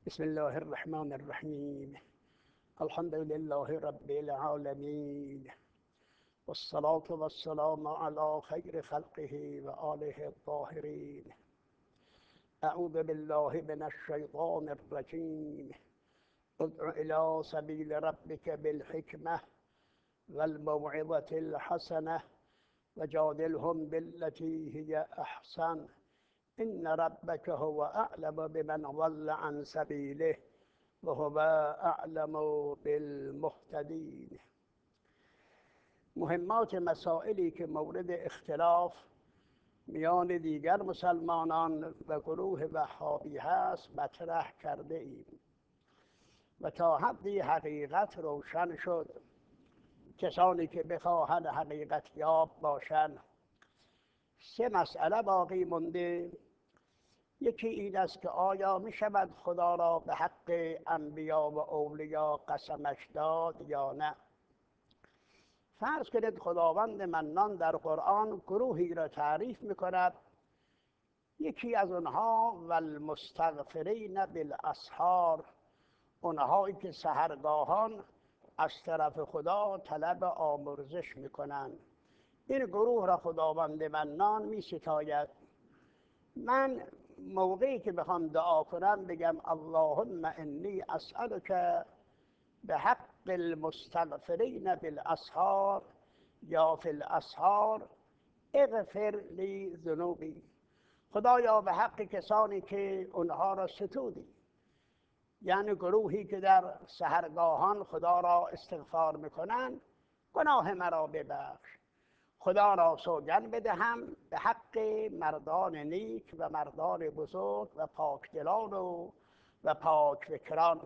بسم الله الرحمن الرحیم. الحمد لله رب العالمین والصلاة والسلام على خیر خلقه و آله الطاهرین. اعوذ بالله من الشیطان الرجیم. ادع الى سبیل ربک بالحکمة والموعظة الحسنة وجادلهم بالتي هي احسن ان ربك هو اعلم بمن ضل عن سبیله و هو اعلم بالمهتدین. مهمات مسائلی که مورد اختلاف میان دیگر مسلمانان و گروه وهابی هست مطرح کرده ایم و تا حدی حقیقت روشن شد. کسانی که بخواهند حقیقت یاب باشند، سه مسئله باقی مونده. یکی این است که آیا می شود خدا را به حق انبیا و اولیا قسمش داد یا نه؟ فرض کنید خداوند منان در قرآن گروهی را تعریف می کند. یکی از اونها والمستغفرین بالاسحار، اونهایی که سحرگاهان از طرف خدا طلب آمرزش می کنند. این گروه را خداوند منان می ستاید. من موقعی که بخوام دعا کنم بگم اللهم انی اسألک به حق المستغفرین بالاسحار یا فی الاسحار اغفر لی ذنوبی. خدایا به حق کسانی که اونها را ستودی، یعنی گروهی که در سحرگاهان خدا را استغفار میکنن، گناه مرا ببخش. خدا را سوگند بدهم به حق مردان نیک و مردان بزرگ و پاکدلان و پاک فکران.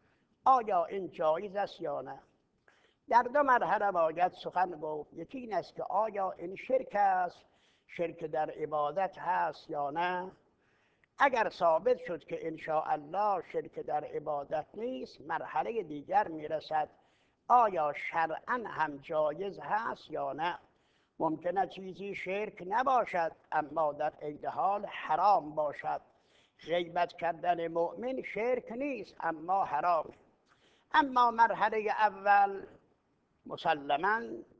آیا این جایز است یا نه؟ در دو مرحله باید سخن گفت. یکی این است که آیا این شرک است، شرک در عبادت هست یا نه؟ اگر ثابت شد که انشاءالله شرک در عبادت نیست، مرحله دیگر میرسد آیا شرعاً هم جایز هست یا نه. ممکنه چیزی شرک نباشد اما در عین حال حرام باشد. غیبت کردن مؤمن شرک نیست اما حرام. اما مرحله اول مسلماً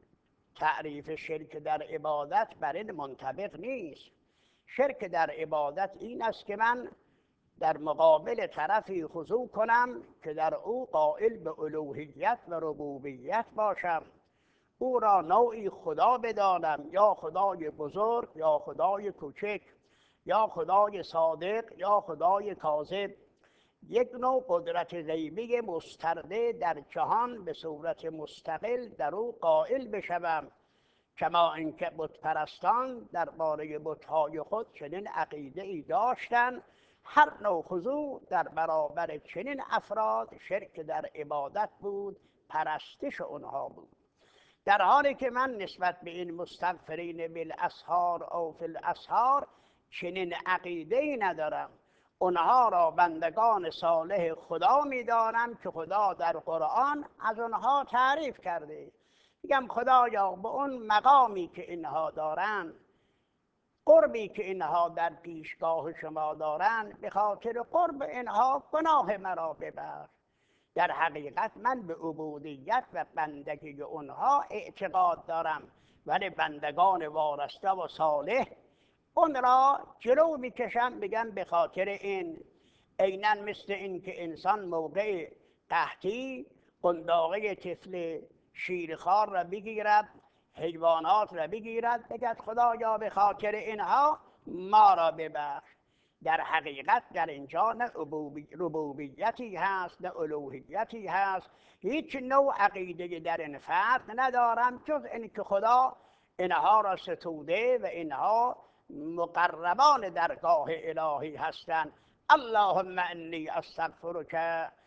تعریف شرک در عبادت بر این منطبق نیست. شرک در عبادت این است که من در مقابل طرفی خضوع کنم که در او قائل به الوهیت و ربوبیت باشم، او را نوعی خدا بدانم، یا خدای بزرگ یا خدای کوچک، یا خدای صادق یا خدای کاذب. یک نوع قدرت غیبی مسترده در جهان به صورت مستقل در او قائل بشوم، کما اینکه بت پرستان درباره بت‌های خود چنین عقیده ای داشتند. هر نوع خضوع در برابر چنین افراد شرک در عبادت بود، پرستش اونها بود. در حالی که من نسبت به این مستغفرین بالاسحار او فی الاسحار چنین عقیده ای ندارم. اونها را بندگان صالح خدا میدانم که خدا در قرآن از اونها تعریف کرده. میگم خدایا به اون مقامی که اینها دارن، قربی که اینها در پیشگاه شما دارن، به خاطر قرب اینها گناه مرا ببخش. در حقیقت من به عبودیت و بندگی اونها اعتقاد دارم، ولی بندگان وارسته و صالح اون را جلو میکشم. بگم به خاطر این، عیناً مثل این که انسان موقع قحطی قنداقه طفل شیرخوار را بگیرد، حیوانات را بگیرد، بگد خدایا به خاطر اینها ما را ببخش. در حقیقت در اینجا نه ربوبیتی هست نه الوهیتی هست. هیچ نوع عقیده در این فرد ندارم جز این که خدا اینها را ستوده و اینها مقربان درگاه الهی هستند. اللهم انی استغفرک،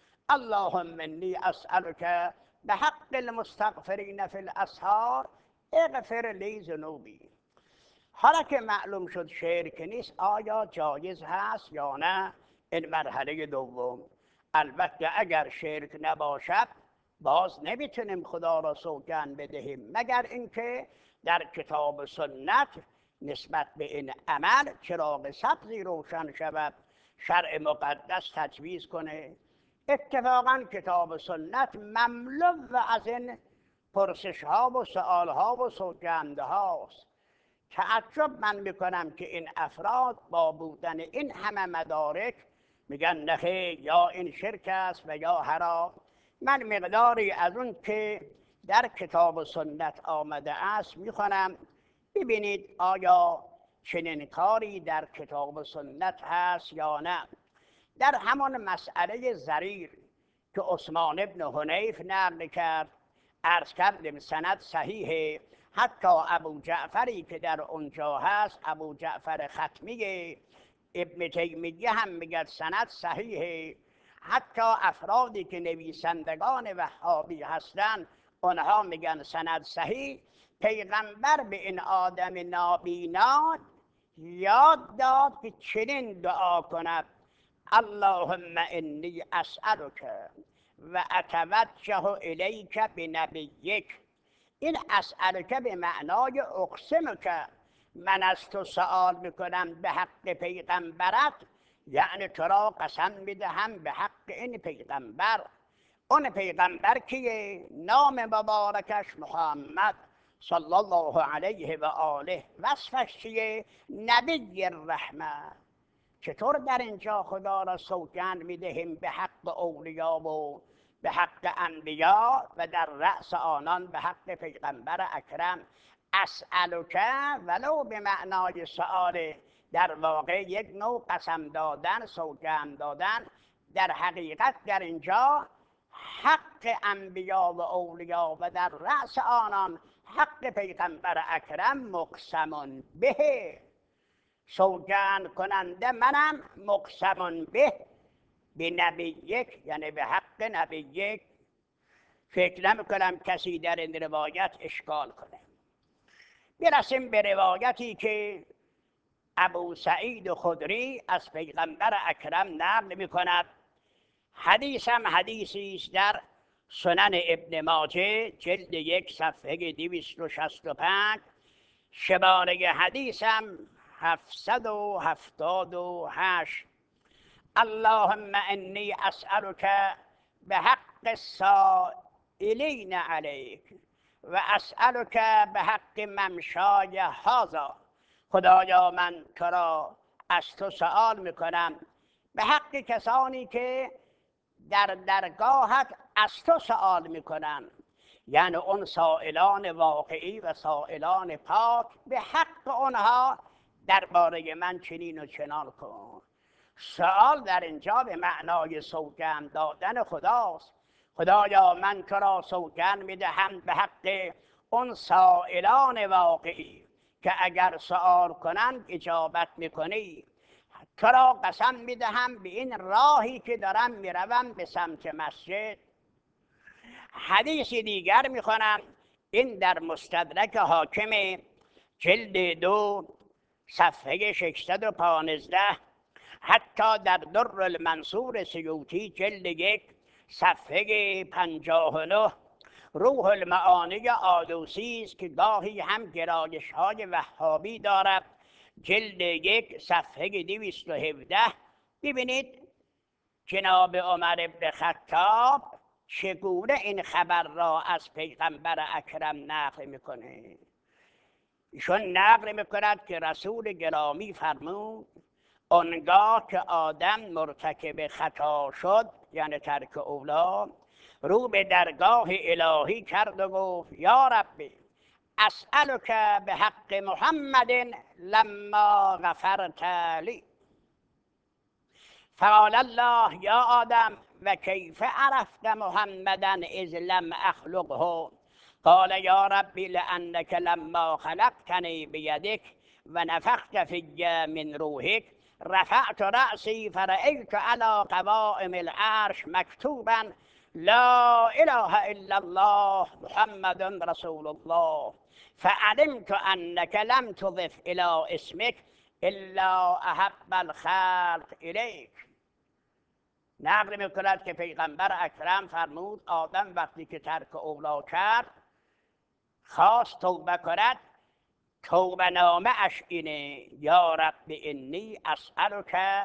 اللهم انی اسألک به حق المستغفرین فی الاسحار اغفر لی ذنوبی. حالا که معلوم شد شرک نیست، آیا جایز هست یا نه؟ این مرحله دوم. البته اگر شرک نباشد باز نمیتونیم خدا را سوگند بدهیم، مگر اینکه در کتاب سنت نسبت به این عمل چراغ سبزی روشن شود شرع مقدس تجویز کنه. اتفاقا کتاب و سنت مملو از این پرسش ها و سوال ها و سوگنده هاست. تعجب من میکنم که این افراد با بودن این همه مدارک میگن نخیر، یا این شرک است و یا حرام. من مقداری از اون که در کتاب و سنت آمده است میخوانم، ببینید آیا چنین کاری در کتاب و سنت هست یا نه. در همان مسئله ضریر که عثمان ابن حنیف نقل کرد، عرض کردیم سند صحیحه. حتی ابو جعفری که در اونجا هست، ابو جعفر ختمی، ابن تیمیه هم میگه سند صحیحه. حتی افرادی که نویسندگان وهابی هستند اونها میگن سند صحیح. پیغمبر به این آدم نابینا یاد داد که چنین دعا کند: اللهم انی اسألک و اتوجه الیک بنبیک. این اسألک به معنای اقسمک، من از تو سؤال میکنم به حق پیغمبرت، یعنی تو را قسم میدهم به حق این پیغمبر. اون پیغمبر کیه؟ نام مبارکش محمد صلی الله علیه و آله. وصفش چیه؟ نبی الرحمه. چطور در اینجا خدا را سوگند میدهیم به حق اولیا و به حق انبیا و در رأس آنان به حق پیغمبر اکرم؟ اسألک ولو به معنای سؤال، در واقع یک نوع قسم دادن، سوگند دادن. در حقیقت در اینجا حق انبیا و اولیا و در رأس آنان حق پیغمبر اکرم مقسم به. سوگند کننده منم، مقسم به نبیک، یعنی به حق نبیک. فکر نمی کنم کسی در این روایت اشکال کنه. برسیم به روایتی که ابو سعید خدری از پیغمبر اکرم نقل می کند. حدیث هم حدیثی است در سنن ابن ماجه جلد 1 صفحه 265. شماره حدیث هم 778. اللهم انی اسألک بحق السائلین علیک و اسألک بحق ممشای هذا. خدایا من تو را از تو سؤال میکنم به حق کسانی که در درگاهت از تو سؤال میکنن، یعنی اون سائلان واقعی و سائلان پاک، به حق اونها درباره من چنین و چنان کن. سؤال در اینجا به معنای سوگند دادن خداست. خدایا من تو را سوگند میدهم به حق اون سائلان واقعی که اگر سؤال کنند اجابت میکنی. تو را قسم میدهم به این راهی که دارم میروم به سمت مسجد. حدیث دیگر میخوانم، این در مستدرک حاکم جلد 2 صفحه 615. حتی در در المنصور سیوطی جلد 1 صفحه 59. روح المعانی آلوسی است که گاهی هم گرایش های وهابی دارد، جلد 1 صفحه 217. ببینید جناب عمر بن خطاب چگونه این خبر را از پیغمبر اکرم نقل میکنه. ایشون نقل میکند که رسول گرامی فرمود آنگاه که آدم مرتکب خطا شد، یعنی ترک اولا، رو به درگاه الهی کرد و گفت یا ربی اسألک به حق محمد لما غفرت لی. فقال الله یا آدم و کیف عرفت محمدا اذ لم اخلقه؟ قال یا ربی لانک لما خلقتنی بیدک و نفخت فی من روحک رفعت رأسی فرأیت علی قوائم العرش مکتوبا لا اله الا الله محمد رسول الله فعلمت انک لم تضف الى اسمک الا احب الخلق الیک. نقل میکند که پیغمبر اکرم فرمود آدم وقتی که ترک اولا کرد خواست توبه کند، توبه نامه اش اینه: یا رب انی اسألک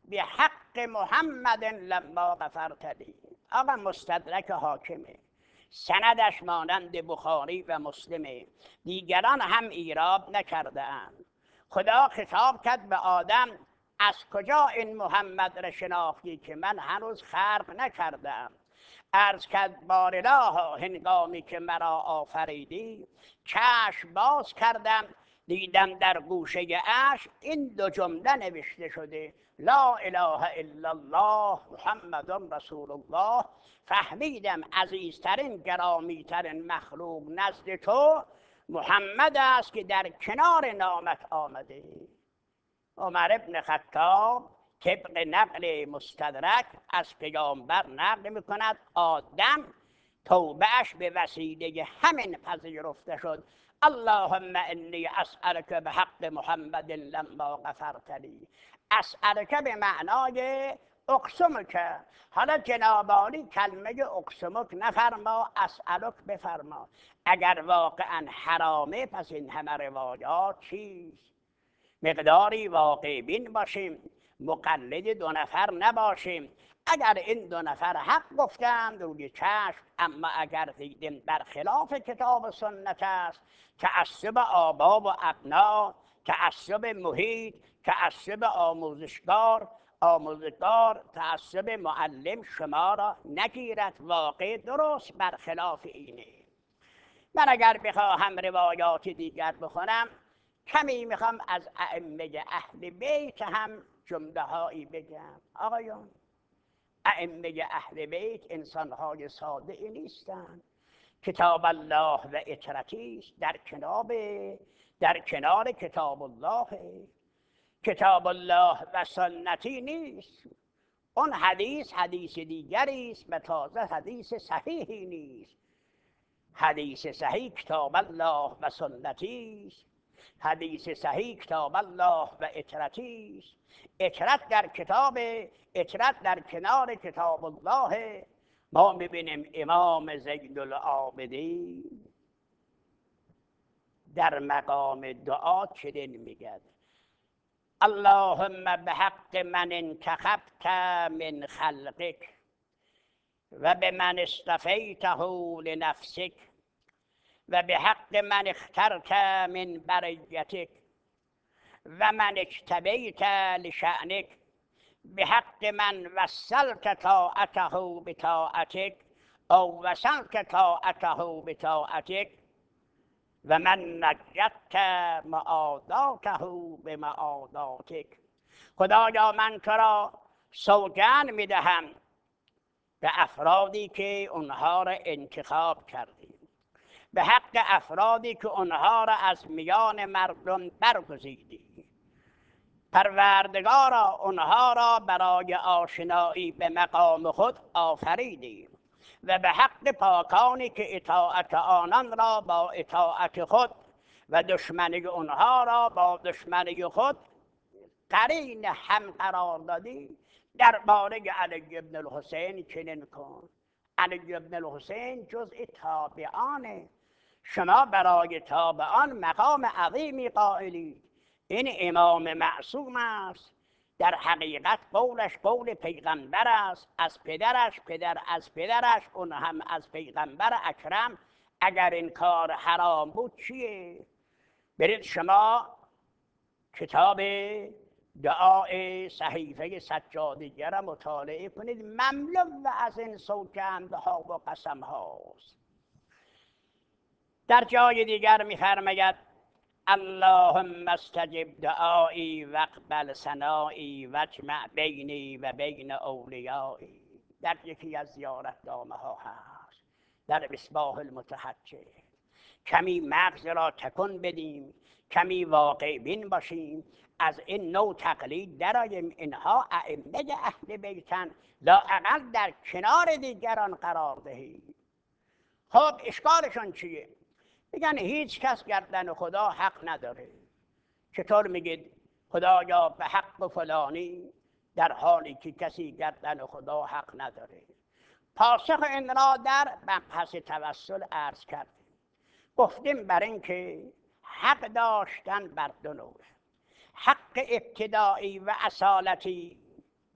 به حق محمد لما غفرت لی. آقا مستدرک حاکمه، سندش مانند بخاری و مسلمه، دیگران هم ایراد نکرده اند. خدا خطاب کرد به آدم از کجا این محمد را شناختی که من هنوز خلق نکردم؟ عرض کرد بارالها هنگامی که مرا آفریدی چشم باز کردم دیدم در گوشه اش این دو جمله نوشته شده لا اله الا الله محمد رسول الله. فهمیدم عزیزترین گرامیترین مخلوق نزد تو محمد است که در کنار نامت آمده. عمر ابن خطاب طبق نقل مستدرک از پیامبر نقل میکند آدم توبهش به وسیله همین پذیرفته شد. اللهم انی اسألک به حق محمد لما غفرت لی. اسألک به معنای اقسمک. حالا جناب عالی کلمه اقسمک نفرما، اسألک بفرما. اگر واقعا حرامه پس این همه روایات چیست؟ مقداری واقع بین باشیم، مقلد دو نفر نباشیم. اگر این دو نفر حق گفتند روی چشم، اما اگر دیدیم برخلاف کتاب و سنت است، تعصب آبا و ابنا، تعصب محیط، تعصب آموزگار، تعصب معلم شما را نگیرد. واقع درست برخلاف اینه. من اگر بخواهم روایات دیگر بخونم کمی میخوام از ائمه اهل بیت هم جمله هایی بگم. آقایان، ائمه اهل بیت انسانهای ساده ای نیستند. کتاب الله و اطرتی است در کنار کتاب الله. کتاب الله و سنتی نیست. اون حدیث دیگری است و تازه حدیث صحیحی نیست. حدیث صحیح کتاب الله و سنتی است. حدیث صحیح کتاب الله و اطرتی است. اطرت در کنار کتاب الله. ما میبینیم امام زین العابدین در مقام دعا چنین میگه اللهم بحق من انتخبت من خلقک و به من اصطفیته لنفسک و به حق من اخترت من بریتک و من اجتبیت لشأنک به حق من وصلت طاعته بطاعتک او وصلت طاعته بطاعتک و من نجدت معاداته بمعاداتک. خدایا من تو را سوگند میدهم به افرادی که اونها را انتخاب کردی، به حق افرادی که اونها را از میان مردم برگزیدی. پروردگارا اونها را برای آشنایی به مقام خود آفریدی و به حق پاکانی که اطاعت آنان را با اطاعت خود و دشمنی اونها را با دشمنی خود قرین هم قرار دادی. درباره علی بن الحسین چنین کن. علی بن الحسین جزء تابعانه. شما برای تابعان مقام عظیمی قائلید. این امام معصوم است. در حقیقت قولش قول پیغمبر است، از پدرش، پدر از پدرش، اون هم از پیغمبر اکرم. اگر این کار حرام بود چیه؟ برید شما کتاب دعای صحیفه سجادیه را مطالعه کنید، مملو از این سوگندها و قسم هاست. در جای دیگر می‌فرماید اللهم استجب دعایی و اقبل ثنایی و اجمع بینی و بین اولیایی. در یکی از زیارتنامه ها هست، در مصباح المتحجر. کمی مغز را تکون بدیم، کمی واقع بین باشیم، از این نوع تقلید درآییم. اینها ائمه اهل بیتن، لااقل در کنار دیگران قرار دهیم. خب اشکالشون چیه؟ میگن هیچ کس گردن خدا حق نداره. چطور میگید خدایا به حق فلانی در حالی که کسی گردن خدا حق نداره؟ پاسخ این را در مبحث توسل عرض کردیم. گفتیم بر این که حق داشتن بر دو نوعه: حق ابتدایی و اصالتی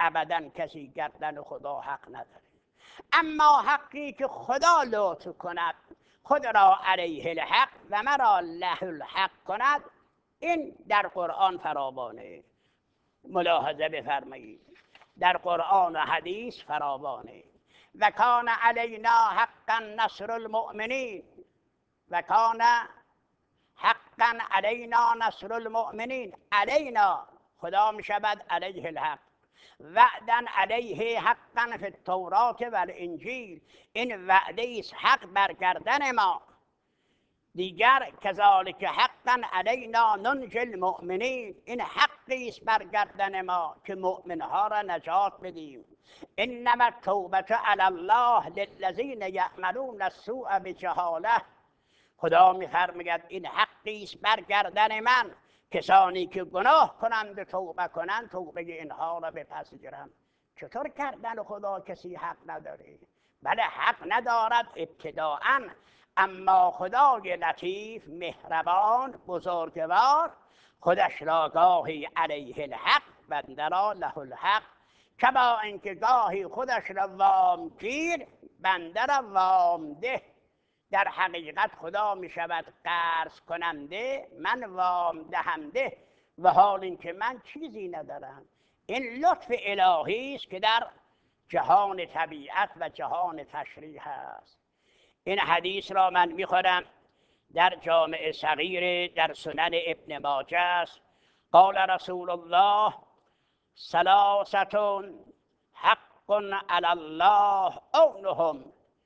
ابدا کسی گردن خدا حق نداره. اما حقی که خدا لطف کند خود را علیه الحق و مرا له الحق کند، این در قرآن فراوانه. ملاحظه بفرمایید، در قرآن و حدیث فراوانه. و کان علینا حقا نصر المؤمنین، و کان حقا علینا نصر المؤمنین. علینا خدا می شود علیه الحق، وعدا علیه حقا فی التورات و الانجیل. این وعده است حق بر گردن ما. دیگر کذالک حقا علینا ننجی المؤمنین، این حقی است بر گردن ما که مؤمنها را نجات بدیم. انما التوبة علی الله للذین یعملون السوء بجهاله. خدا می‌فرماید این حقی است بر گردن من، کسانی که گناه کنند و توبه کنند توبه اینها را بپذیرم. چطور کردن خدا کسی حق نداره؟ بله حق ندارد ابتداءً، اما خدای لطیف مهربان بزرگوار خودش را گاهی علیه الحق بنده را له الحق، کما اینکه گاهی خودش را وامگیر بنده را وامده. در حقیقت خدا می شود قرض کننده، من وام دهنده، و حال اینکه من چیزی ندارم. این لطف الهی است که در جهان طبیعت و جهان تشریع است. این حدیث را من میخورم در جامع صغیر در سنن ابن ماجه است. قال رسول الله ثلاثة حق علی الله عونهم.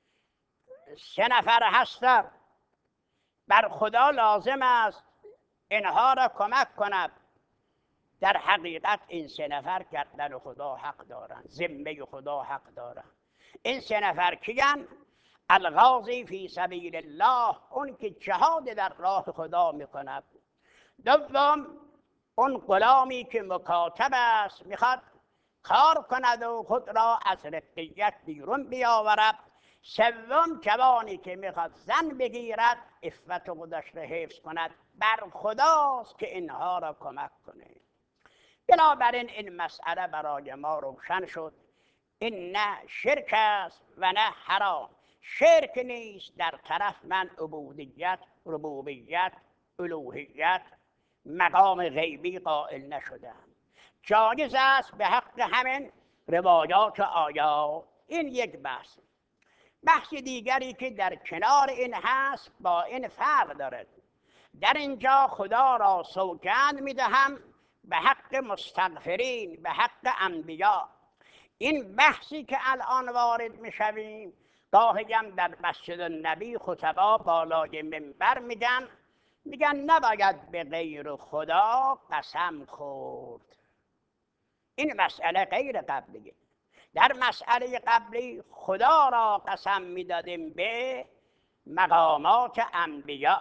3 نفر هستند بر خدا لازم است اینها را کمک کند. در حقیقت این 3 نفر گردن خدا حق دارند، ذمه خدا حق دارند. این 3 نفر کیند؟ الغازی فی سبیل الله، اون که جهاد در راه خدا میکند. دوم اون غلامی که مکاتب است، میخواد کار کند و خود را از رقیت بیرون بیاورد. سوم جوانی که میخواد زن بگیرد، عفت خودش را حفظ کند. بر خداست که اینها را کمک کنه. بنابراین این مسئله برای ما روشن شد. این نه شرک است و نه حرام. شرک نیست در طرف من عبودیت، ربوبیت، الوهیت، مقام غیبی قائل نشدم. جایز است به حق همین روایات و آیات. این یک بحث. بحث دیگری که در کنار این هست با این فرق دارد. در اینجا خدا را سوگند میدهم به حق مستغفرین، به حق انبیا. این بحثی که الان وارد میشویم، گاهی هم در مسجد النبی خطبا بالای منبر میگن نباید به غیر خدا قسم خورد. این مسئله غیر قبلیه. در مسئله قبلی خدا را قسم میدادیم به مقامات انبیا.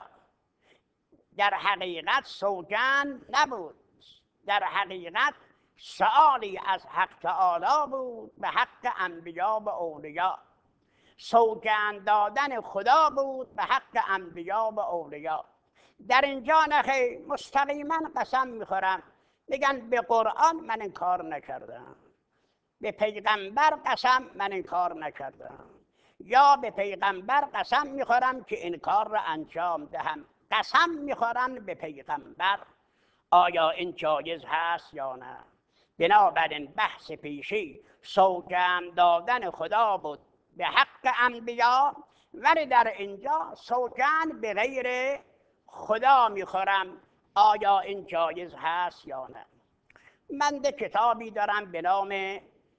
در حقیقت سوگند نبود، در حقیقت سؤالی از حق تعالی بود به حق انبیا و اولیا. سوگند دادن خدا بود به حق انبیا و اولیا. در اینجا نخیر، مستقیما قسم میخورم، میگن به قرآن من این کار نکردم، به پیغمبر قسم من این کار نکردم، یا به پیغمبر قسم میخورم که این کار را انجام دهم. قسم میخورن به پیغمبر. آیا این جایز هست یا نه؟ بنابراین بحث پیشی سوگند دادن خدا بود به حق انبیا، ولی در اینجا سوگند به غیر خدا میخورم. آیا این جایز هست یا نه؟ من ده کتابی دارم به نام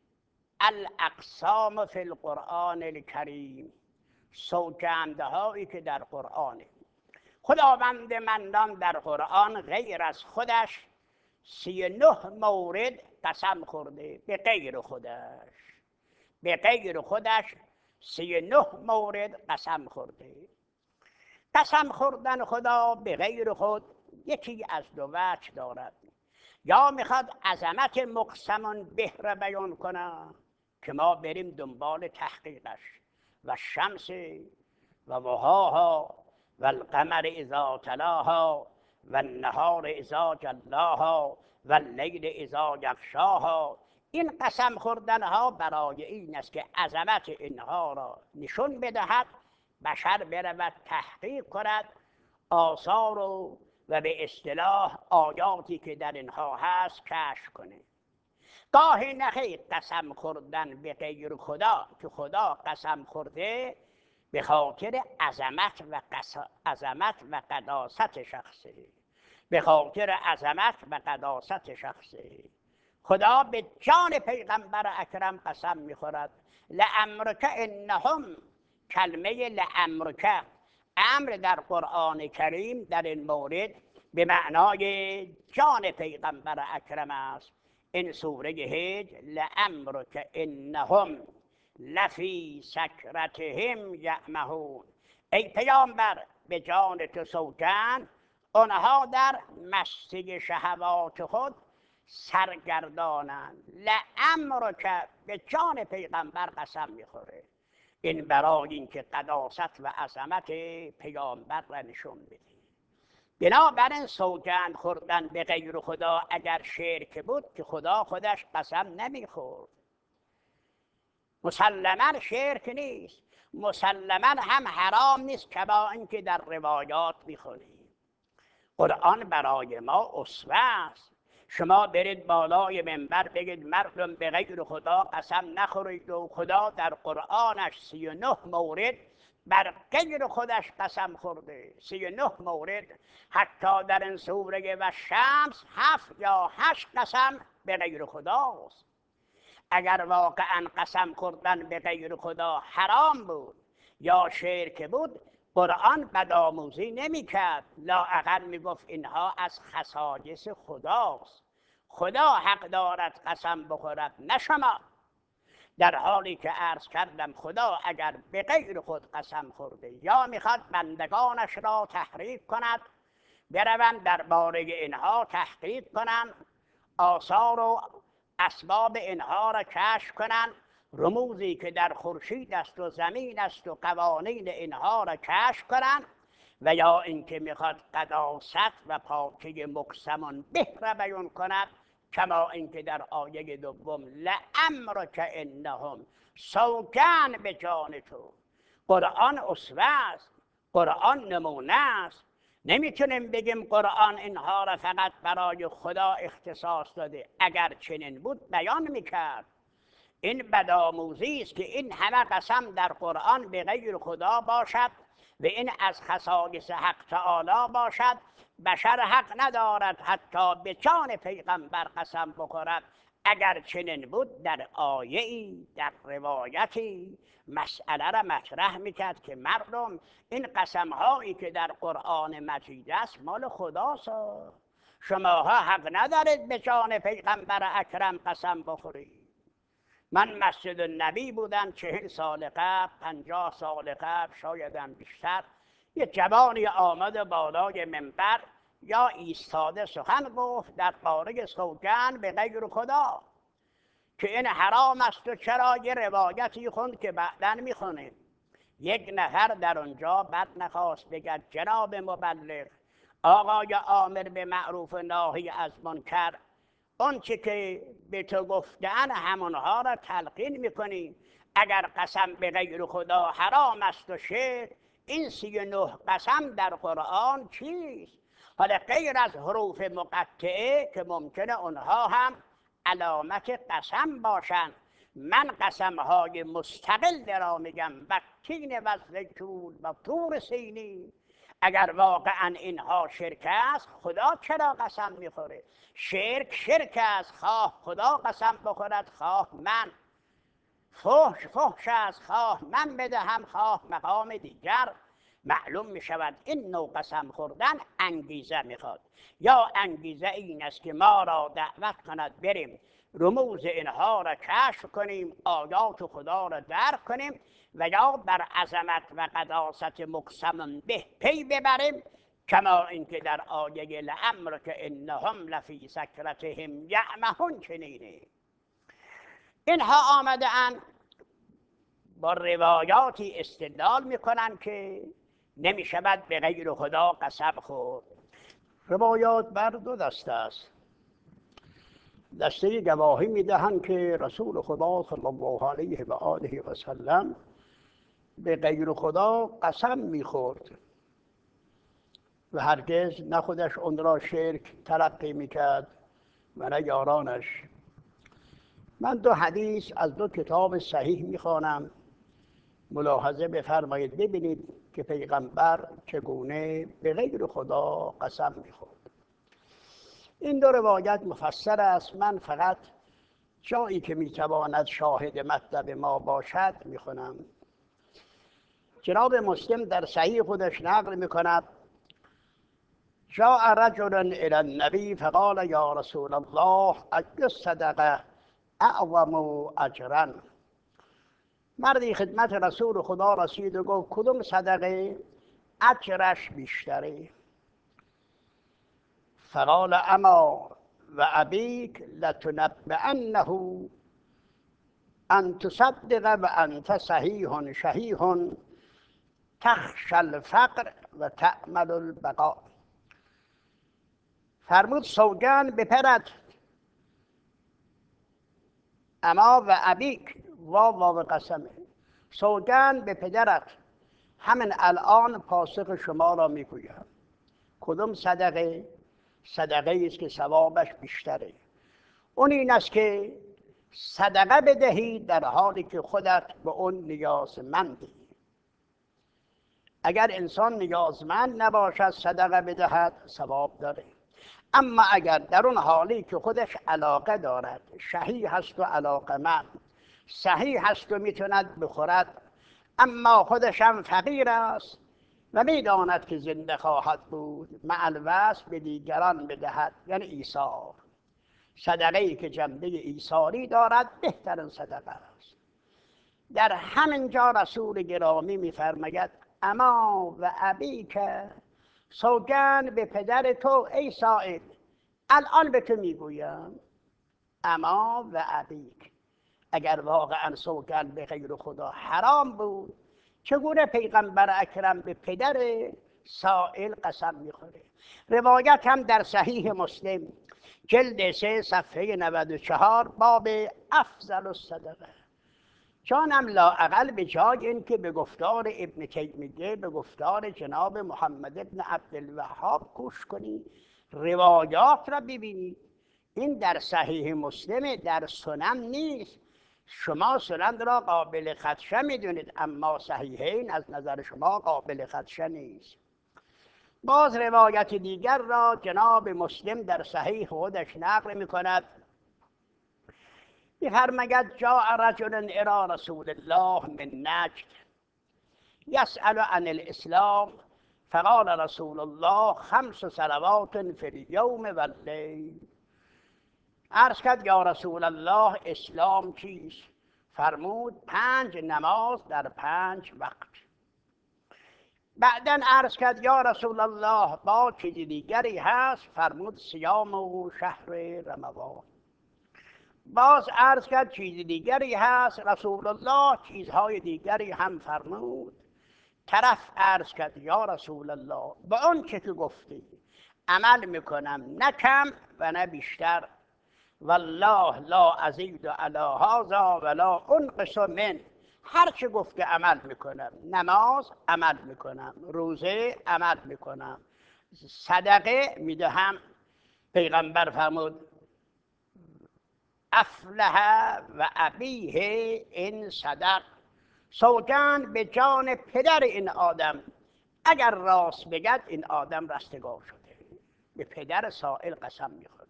الاقسام فی القرآن الکریم، سوگندهایی که در قرآنه. خداوند منان در قرآن غیر از خودش 39 مورد قسم خورده به غیر خودش. به غیر خودش 39 مورد قسم خورده. قسم خوردن خدا به غیر خود یکی از 2 وجه دارد. یا میخواد عظمت مقسمون به را بیان کنه که ما بریم دنبال تحقیقش. و شمس و ضحاها و القمر اذا تلاها و النهار اذا جلاها و اللیل اذا یغشاها این قسم خوردن ها برای این است که عظمت اینها را نشون بدهد، بشر برود تحقیق کند آثار و به اصطلاح آیاتی که در اینها هست کشف کنه. گاهی نخیر قسم خوردن به غیر خدا که خدا قسم خورده به خاطر عظمت و قداست شخصه، به خاطر عظمت و قداست شخصه. خدا به جان پیغمبر اکرم قسم میخورد. لعمرک انهم، کلمه لعمرک امر در قرآن کریم در این مورد به معنای جان پیغمبر اکرم است. این سوره هجر لعمرک انهم لفی سکرتهم یعمهون، ای پیامبر به جان تو سوگند آنها در مستی شهوات خود سرگردانند. لعمرک به جان پیغمبر قسم میخوره. این برای اینکه قداست و عظمت پیامبر را نشون بده. بنابراین سوگند خوردن به غیر خدا اگر شرک بود که خدا خودش قسم نمیخورد. مسلما شرک نیست، مسلما هم حرام نیست، کما اینکه در روایات میخونیم. قرآن برای ما اسوه است. شما برید بالای منبر بگید مردم به غیر خدا قسم نخورید و خدا در قرآنش 39 مورد بر غیر خودش قسم خورده. 39 مورد. حتی در این سوره و شمس 7 یا 8 قسم به غیر خداست. اگر واقعا قسم خوردن به غیر خدا حرام بود یا شرک بود قرآن بدآموزی نمی‌کرد، لااقل میگفت اینها از خصایص خداست، خدا حق دارد قسم بخورد نه شما. در حالی که عرض کردم خدا اگر به غیر خود قسم خورده یا میخواد بندگانش را تحریف کند، بروند درباره اینها تحقیق کنند، آثار و اسباب اینها را کشف کنند، رموزی که در خورشید است و زمین است و قوانین اینها را کشف کنند، و یا اینکه میخواد قداست و پاکی مقسم به را بیان کند، کما اینکه در آیه دوم لعمرک انهم، سوگند به جان تو. قرآن اسوه است، قرآن نمونه است. نمیتونیم بگیم قرآن اینها را فقط برای خدا اختصاص داده. اگر چنین بود بیان میکرد. این بدآموزی است که این همه قسم در قرآن به غیر خدا باشد و این از خصایص حق تعالی باشد. بشر حق ندارد حتی به جان پیغمبر قسم بخورد. اگر چنین بود در آیه‌ای در روایتی مسئله را مطرح میکرد که مردم این قسم‌هایی که در قرآن مجید است مال خداست، شماها حق ندارید به جان پیغمبر اکرم قسم بخورید. من مسجد النبی بودم 40 سال قبل، 50 سال قبل، شایدم بیشتر، یه جوانی آمد بالای منبر یا ایستاده سخن گفت در باره سوگند به غیر خدا که این حرام است و چرا یه روایتی خوند که بعداً میخونیم. یک نفر در اونجا بد نخواست بگد جناب مبلغ، آقای آمر به معروف و ناهی از منکر، اون چی که به تو گفتن همونها را تلقین میکنی. اگر قسم به غیر خدا حرام است و شرک، این 39 قسم در قرآن چیست؟ حالا غیر از حروف مقطعه که ممکنه اونها هم علامت قسم باشند. من قسمهای مستقل را میگم، و تین و زیتون و طور سینی. اگر واقعا اینها شرک است خدا چرا قسم میخوره؟ شرک است، خواه خدا قسم بخورد خواه من. فحش است، خواه من بدهم خواه مقام دیگر. معلوم می شود این نوع قسم خوردن انگیزه میخواد. یا انگیزه این است که ما را دعوت کند بریم رموز اینها را کشف کنیم، آیات خدا را درک کنیم، و یا بر عظمت و قداست مقسم به پی ببریم، کما اینکه در آیه لعمرک انهم لفی سکرتهم یعمهون چنینه. اینها آمده‌اند با روایاتی استدلال میکنن که نمی شود به غیر خدا قسم خورد. روایات بر دو دسته است. دسته گواهی میدهند که رسول خدا صلی الله علیه و آله و سلم به غیر خدا قسم میخورد و هرگز نه خودش اون را شرک تلقی میکرد و نه یارانش. من 2 حدیث از 2 کتاب صحیح میخوانم، ملاحظه بفرمایید ببینید که پیغمبر چگونه به غیر خدا قسم میخورد. این 2 روایت مفسر است، من فقط جایی که میتواند شاهد مطلب ما باشد میخونم. جناب مسلم در صحیح خودش نقل میکند: جاء رجل الى النبی فقال یا رسول الله ای الصدقه اعظم اجرا. مردی خدمت رسول خدا رسید و گفت کدوم صدقه اجرش بیشتره؟ فقال اما و ابیک لتنبئنه ان تصدق و انت صحیح شحیح تخشى الفقر و تأمل البقاء. فرمود سوگند به پدرت، اما و ابیک واو قسمه، سوگند به پدرت همین الان پاسخ شما را میگویم. کدوم صدقه؟ صدقه است که ثوابش بیشتره. اون این است که صدقه بدهی در حالی که خودت به اون نیازمندی. اگر انسان نیازمند نباشد صدقه بدهد ثواب داره، اما اگر در اون حالی که خودش علاقه دارد، شحیح هست و علاقه‌مند، صحیح هست و میتوند بخورد، اما خودش هم فقیر است و میداند که زنده خواهد بود، مع الوصف به دیگران بدهد، یعنی ایثار. صدقه ای که جنبه ایثاری دارد بهترین صدقه است. در همین جا رسول گرامی میفرماید اما و ابیک، سوگند به پدر تو ای سائل، الان به تو میگویم اما و ابیک. اگر واقعا سوگند به غیر خدا حرام بود، چگونه پیغمبر اکرم به پدر سائل قسم میخوره؟ روایت هم در صحیح مسلم جلد 3 صفحه 94 باب افضل الصدقه. جانم لااقل به جای این که به گفتار ابن تیمیه، به گفتار جناب محمد ابن عبدالوهاب گوش کنی، روایات را ببینی. این در صحیح مسلم، در سنن نیست. شما سنن را قابل خدشه میدونید، اما صحیحین از نظر شما قابل خدشه نیست. باز روایت دیگر را جناب مسلم در صحیح خودش نقل میکند، میفرماید جاء رجل الی رسول الله من نجد یسأل عن الاسلام فقال رسول الله 5 صلوات فی اليوم و اللیل. عرض کرد یا رسول الله اسلام چیست؟ فرمود 5 نماز در 5 وقت. بعدن عرض کرد یا رسول الله با چیز دیگری هست؟ فرمود صیام و شهر رمضان. باز عرض کرد چیز دیگری هست؟ رسول الله چیزهای دیگری هم فرمود. طرف عرض کرد یا رسول الله به اون چه که گفتی عمل میکنم، نه کم و نه بیشتر، والله لا ازید علی هذا ولا انقص من. هر چه گفته عمل میکنم، نماز عمل میکنم، روزه عمل میکنم، صدقه میدهم. پیغمبر فرمود افلح و ابیه این صدق. سوگند به جان پدر این آدم، اگر راست بگد این آدم رستگار شده. به پدر سائل قسم میخوره.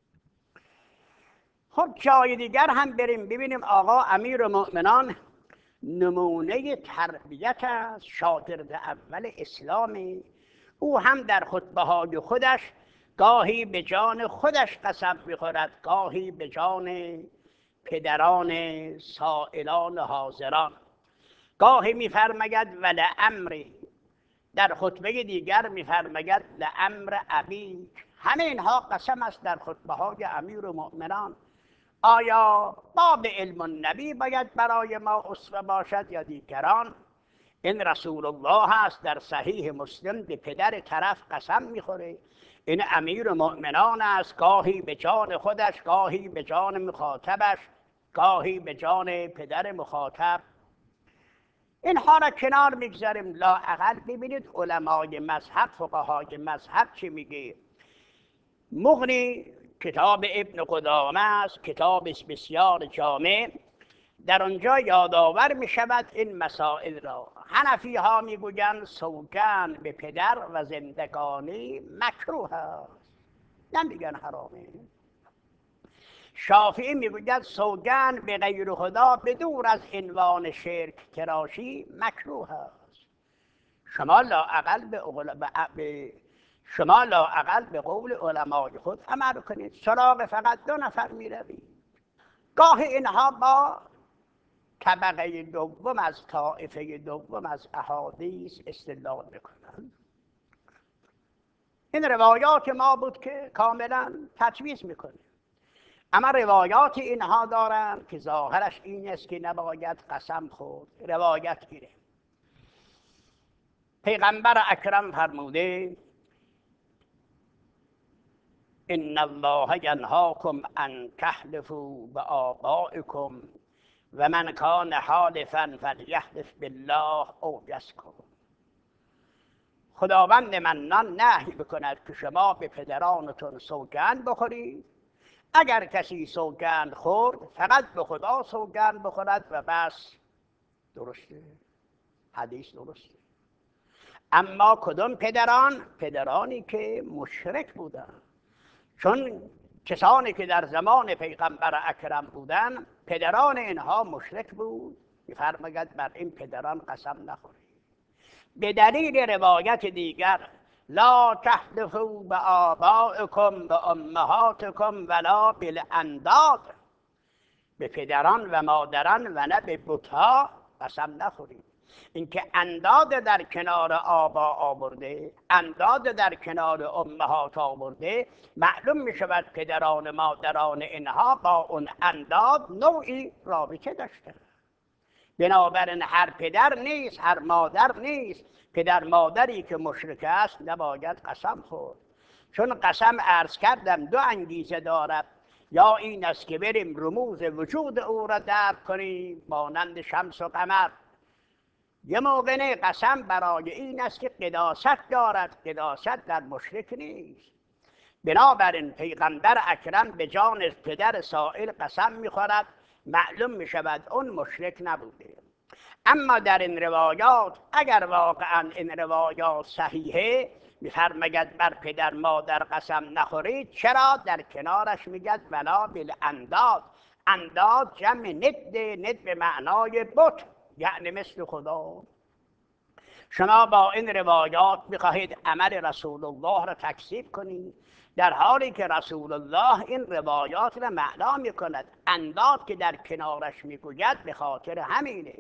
خب جای دیگر هم بریم ببینیم آقا امیرالمؤمنان نمونه تربیت است، شاگرد اول اسلامی. او هم در خطبه های خودش گاهی به جان خودش قسم میخورد، گاهی به جان پدران سائلان حاضران. گاهی میفرماید و لعمری، در خطبه دیگر میفرماید لعمر ابیک. همه اینها قسم است در خطبه های امیرالمؤمنان. آیا باب علم النبی باید برای ما اسوه باشد یا دیگران؟ این رسول الله است در صحیح مسلم به پدر طرف قسم میخوره. این امیر مؤمنان است، گاهی به جان خودش، گاهی به جان مخاطبش، گاهی به جان پدر مخاطب. اینها را کنار میگذاریم. لااقل ببینید علمای مذهب، فقهای مذهب چی میگه. مغنی کتاب ابن قدامه است، کتاب بسیار جامع. در آنجا یادآور می شود این مسائل را. حنفی ها می گویند سوگند به پدر و زندگانی مکروه است، نمیگن حرامه. شافعی می گوید سوگند به غیر خدا به دور از عنوان شرک تراشی مکروه است. شما لااقل به قول علمای خود عمل کنید. سراغ فقط 2 نفر می روید. گاه اینها با طبقه دوم از طائفه دوم از احادیث استدلال میکنند. این روایات ما بود که کاملا تجویز میکنه. اما روایات اینها دارند که ظاهرش این است که نباید قسم خورد. روایت گیره پیغمبر اکرم فرموده ان الله ینهاکم ان تحلفوا بآبائکم و من کان حالفا فلیحلف بالله او یسکت. خداوند منان نهی بکند که شما به پدرانتون سوگند بخورید. اگر کسی سوگند خورد فقط به خدا سوگند بخورد و بس. درسته، حدیث درسته. اما کدام پدران؟ پدرانی که مشرک بودند. چون کسانی که در زمان پیغمبر اکرم بودند پدران اینها مشرک بود. می‌فرماید بر این پدران قسم نخورید. به دلیل روایت دیگر لا تحلفوا بآبائکم و امهاتکم ولا بالانداد، به پدران و مادران و نه به بت‌ها قسم نخورید. اینکه انداد در کنار آبا آورده، انداد در کنار امهات آورده، معلوم می شود پدران مادران اینها با اون انداد نوعی رابطه داشته. بنابراین هر پدر نیست، هر مادر نیست. پدر مادری که مشرک است نباید قسم خورد. چون قسم عرض کردم 2 انگیزه دارد. یا این است که بریم رموز وجود او را درک کنیم مانند شمس و قمر. یه موقع نه، قسم برای این است که قداست دارد. قداست در مشرک نیست. بنابراین پیغمبر اکرم به جان پدر سائل قسم میخورد. معلوم میشود اون مشرک نبوده. اما در این روایات اگر واقعا این روایات صحیحه، میفرماید بر پدر مادر قسم نخورید. چرا؟ در کنارش میگد ولا بالانداد. انداد جمع ند به معنای بت، یعنی مثل خدا. شما با این روایات میخواهید عمل رسول الله را تکذیب کنید، در حالی که رسول الله این روایات را معنا میکند. انداد که در کنارش میگوید به خاطر همینه.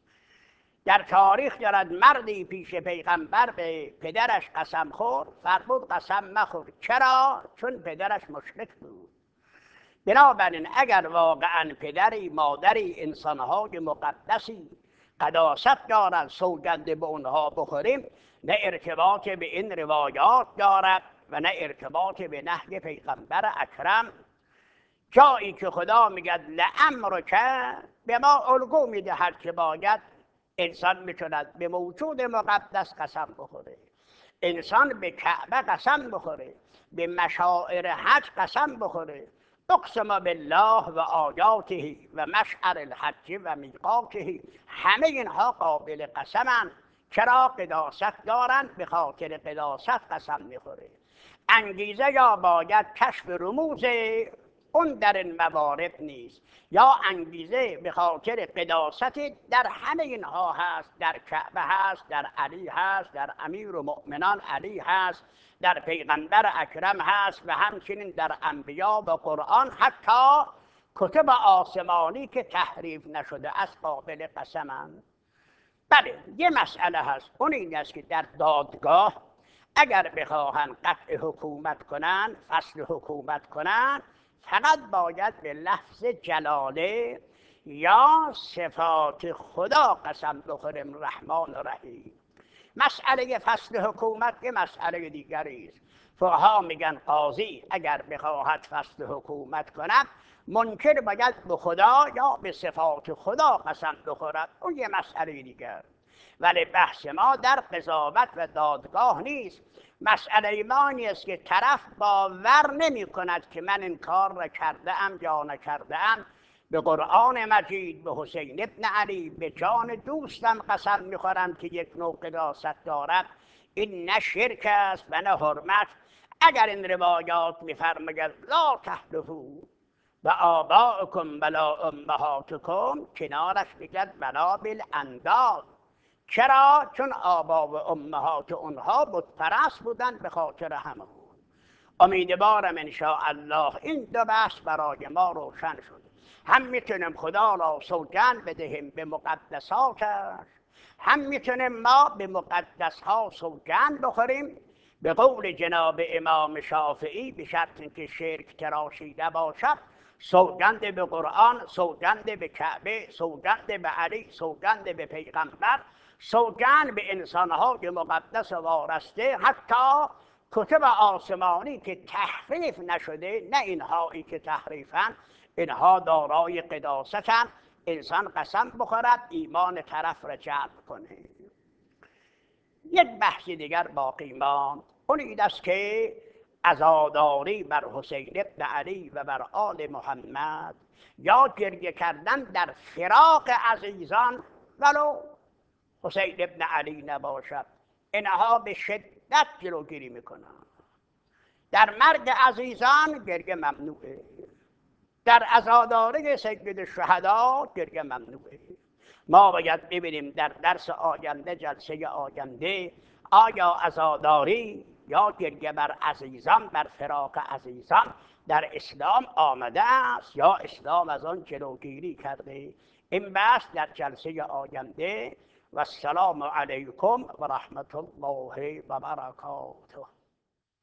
در تاریخ دارد مردی پیش پیغمبر به پدرش قسم خورد، فرمود قسم مخور. چرا؟ چون پدرش مشرک بود. بنابراین اگر واقعا پدری مادری انسانهای مقدسی قداست دارند سوگند به اونها بخوریم، نه ارتباط به این روایات دارد و نه ارتباط به نهی پیغمبر اکرم. جایی که خدا میگد لعمرک، به ما الگو میدهد که باید انسان میتوند به موجود مقدس قسم بخوره، انسان به کعبه قسم بخوره، به مشاعر حج قسم بخوره. اقسم بالله و آیاته و مشعر الحج و میقاته، همه اینها قابل قسمند. چرا؟ قداست دارند، به خاطر قداست قسم میخوره. انگیزه یا باید کشف رموز اون در این موارد نیست، یا انگیزه به خاطر قداست در همه اینها هست. در کعبه هست، در علی هست، در امیر و مؤمنان علی هست، در پیغمبر اکرم هست و همچنین در انبیا و قرآن. حتی کتب آسمانی که تحریف نشده از قابل قسمند. بله، یه مسئله هست، اون این است که در دادگاه اگر بخواهند قطع حکومت کنند، فصل حکومت کنند، فقط باید به لفظ جلاله یا صفات خدا قسم بخوریم رحمان و رحیم. مسئله فصل حکومت یه مسئله دیگری است. فقها میگن قاضی اگر بخواهد فصل حکومت کند منکر باید به خدا یا به صفات خدا قسم بخورد، اون یه مسئله دیگر. ولی بحث ما در قضاوت و دادگاه نیست. مسئله ما این است که طرف باور نمی کند که من این کار را کرده ام یا نکرده ام. به قرآن مجید، به حسین ابن علی، به جان دوستم قسم میخورم که یک نوع قداست دارد. این نه شرک است و نه حرمت. اگر این روایات میفرماید لا تحلفوا و آباؤکم ولا امهاتکم، کنارش میگد ولا بالانداد. چرا؟ چون آبا و امهات اونها بت پرست بودن، به خاطر همون. امیدوارم انشاءالله این دو بحث برای ما روشن شد. هم میتونیم خدا را سوگند بدهیم به مقدساتش، هم میتونیم ما به مقدسها سوگند بخوریم. به قول جناب امام شافعی به شرط اینکه شرک تراشیده باشد، سوگند به قرآن، سوگند به کعبه، سوگند به علی، سوگند به پیغمبر، سوگند به انسانهای مقدس وارسته، حتی کتب آسمانی که تحریف نشده، نه اینهایی که تحریفن، اینها دارای قداستن. انسان قسم بخورد ایمان طرف را جلب کنه. یک بحث دیگر باقی ماند، اون این است که عزاداری بر حسین ابن علی و بر آل محمد یا گریه کردن در فراق عزیزان ولو حسین ابن علی نباشد، اینها به شدت جلوگیری میکنن. در مرگ عزیزان گریه ممنوعه، در عزاداری سید الشهدا گریه ممنوعه. ما باید ببینیم در درس آینده، جلسه آینده، آیا عزاداری یا گریه بر عزیزان، بر فراق عزیزان در اسلام آمده است یا اسلام از آن جلوگیری کرده؟ این بحث در جلسه آینده. و السلام علیکم و رحمت الله و برکاته.